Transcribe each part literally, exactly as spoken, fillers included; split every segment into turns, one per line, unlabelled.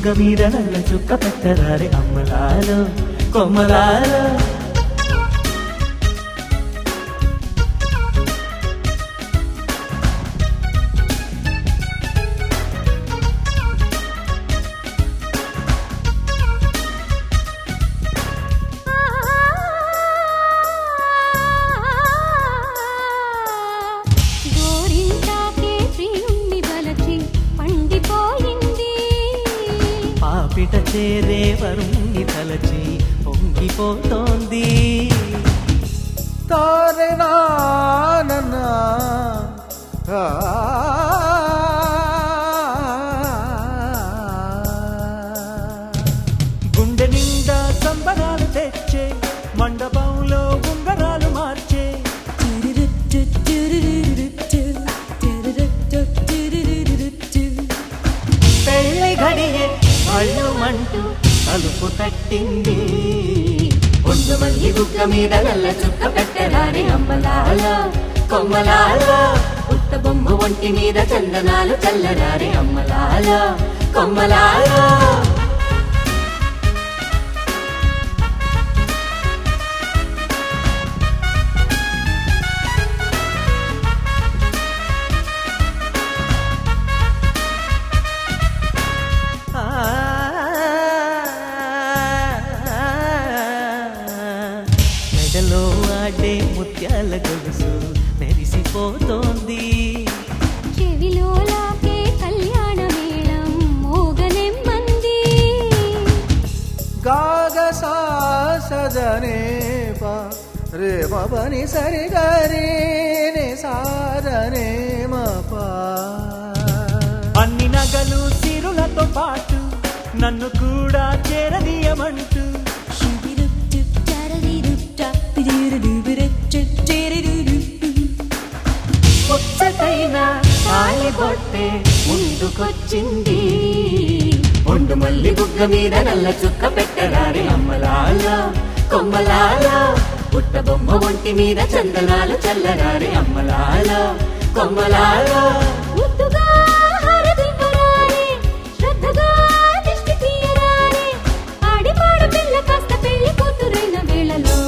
మీద నల్ల చుక్క పెట్టరారే అమ్మలాలో కొమ్మలాలో. పాపిట చేరే వరుణ్ణి తలచి పొంగిపోతోంది.
తారేనా
గుండె నిండా సంబరాలు తెచ్చే మండపంలో ఉంగరాలు మార్చే పెళ్లి ఘడియే అల్లుమంటూ తలుపు తట్టింది. ఒండు మల్లి బుగ్గ మీద నల్ల చుక్క పెట్టరాని అమ్మలాలో కొమ్మలాలో. పుట్ట బొమ్మ ఒంటి మీద చందనాలు చల్లరాని అమ్మలాలో కొమ్మలాలో. మెడలో ఆడే ముత్యాల గొలుసు మెరిసిపోతోంది.
చెవిలో లాగే కళ్యాణ మేళం మోగనెమ్మంది.
గాగ సాసదనే పా రే మని సరి గరి సాధనే మపా.
అన్ని నగలు సిరులతో పాటు నన్ను కూడా చేరదీయమంటూ ముచ్చటైన తాళి బొట్టే ముందుకొచ్చింది. ఒండు మల్లి బుగ్గ మీద నల్ల చుక్క పెట్టరారి అమ్మలాలో కొమ్మలాలో. పుట్ట బొమ్మ ఒంటి మీద చందనాలు చల్లరారి అమ్మలాలో కొమ్మలాలో.
ముద్దుగా హారతివ్వరారే, శ్రద్ధగా దిష్టి తీయరారే, ఆడి పాడు పిల్ల కాస్త పెళ్లి కూతురైన వేళలో.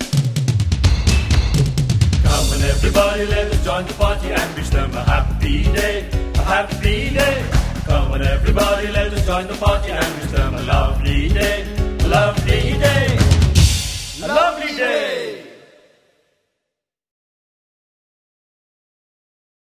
Come on everybody, let's join the party and wish them a happy day, a happy day. Come on everybody, let's join the party and wish them a lovely day, a lovely day.